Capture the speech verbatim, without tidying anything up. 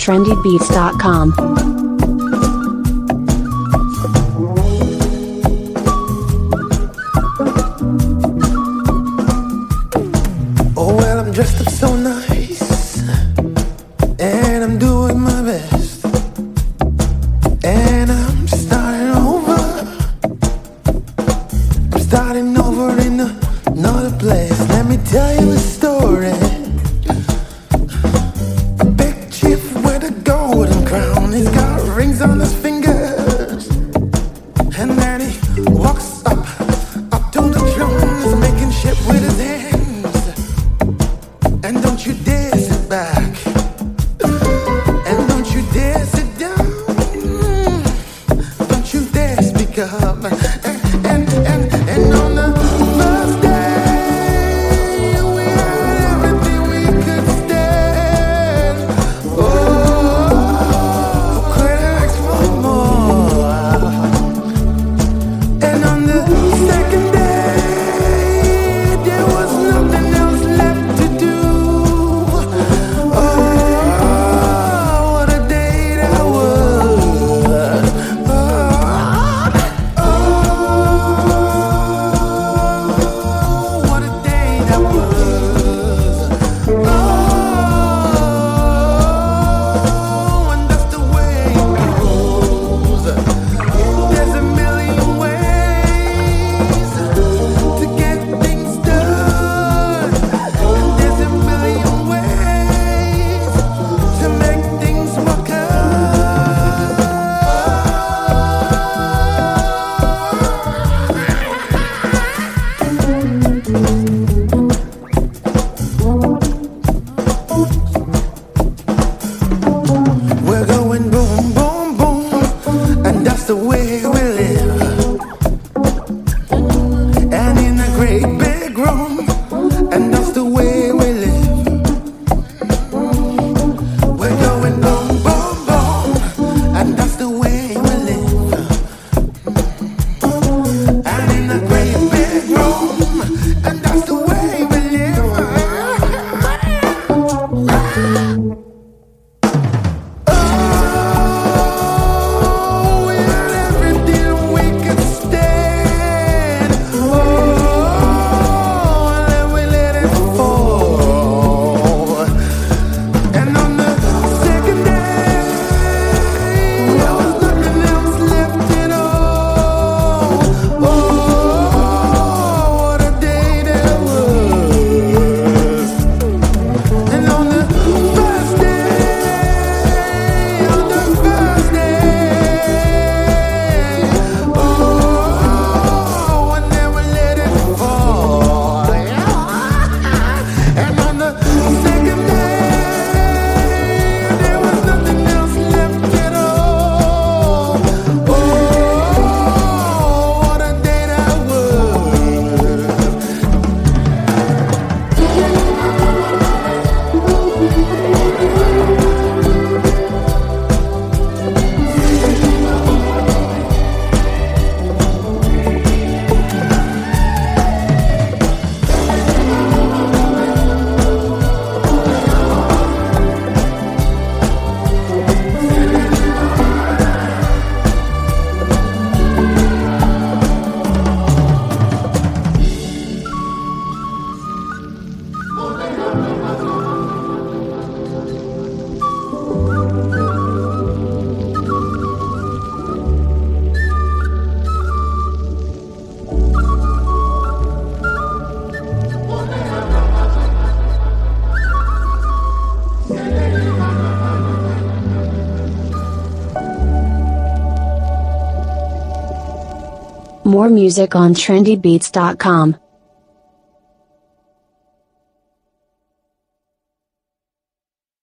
trendy beats dot com. Oh well, I'm dressed up so nice, and I'm doing my best, and I'm starting over. I'm starting over in another place. Let me tell you a story. A big chief with a golden crown. He's got rings on his fingers, and then he walks up, up to the throne. He's making shit with his hands. And don't you dare sit back, and don't you dare sit down, don't you dare speak up. And, and, and, and on the first day, we had everything we could stand. Oh, could ask for more. And on the second day, there was nothing else left to do. We're going boom, boom, boom, and that's the way we live. And in a great big room, and that's the way we live. We're going boom, boom, boom, and that's the way we live. And in a great big room, and that's the way we live. More music on trendy beats dot com.